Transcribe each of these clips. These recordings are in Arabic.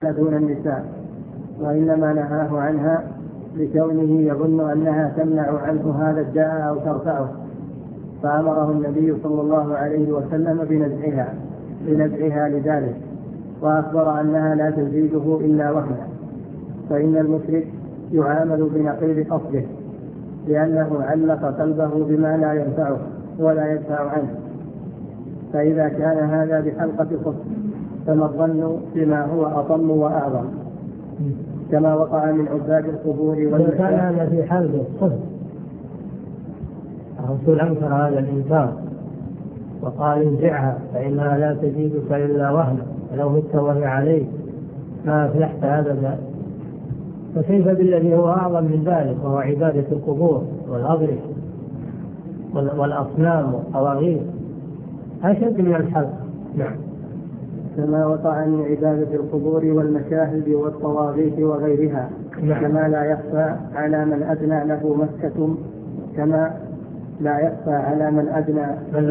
دون النساء، وإنما نهاه عنها لكونه يظن أنها تمنع عنه هذا الداء أو ترفعه، فأمره النبي صلى الله عليه وسلم بنزعها لذلك، وأخبر أنها لا تزيده إلا وهنا. فإن المشرك يعامل بنقيض قصده، لأنه علق قلبه بما لا ينفعه ولا يدفع عنه. فإذا كان هذا بحلقة صدق، فما الظن بما هو أطم وأعظم، كما وقع من عباد القبور والمشاهد. كان هذا في حلقة صدق، الرسول أنكر هذا الإنكار وقال انزعها فإنها لا تزيدك إلا وهنا، ولو مت وهي عليك ما أفلحت هذا. فكيف بالذي هو أعظم من ذلك، وهو عبادة القبور والأضرحة والأصنام والطواغيت، أشد من الحلق. نعم. كما وقع من عبادة القبور والمشاهد والطواغيت وغيرها. نعم. كما لا يخفى على من أدنى له مسكة كما لا يخفى على من أدنى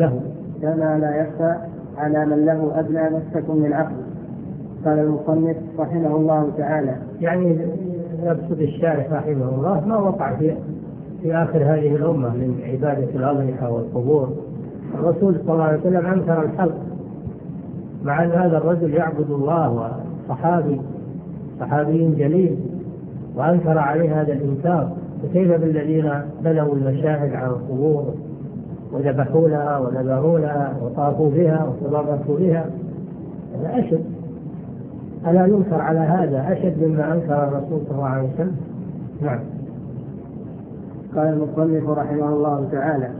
له أدنى مسكة من عقل. قال المصنف رحمه الله تعالى، يعني يقصد الشارح رحمه الله ما وقع في آخر هذه الأمة من عبادة الأضرحة والقبور. الرسول صلى الله عليه وسلم أنكر الحلق، مع أن هذا الرجل يعبد الله وصحابي جليل، وأنكر عليه هذا الإنكار. فكيف بالذين بنوا المشاهد على القبور وذبحوا لها ونذروا لها وطافوا بها وتبركوا بها؟ هذا أشد، ألا ينكر على هذا أشد مما أنكر الرسول صلى الله عليه وسلم. نعم. قال المصنف رحمه الله تعالى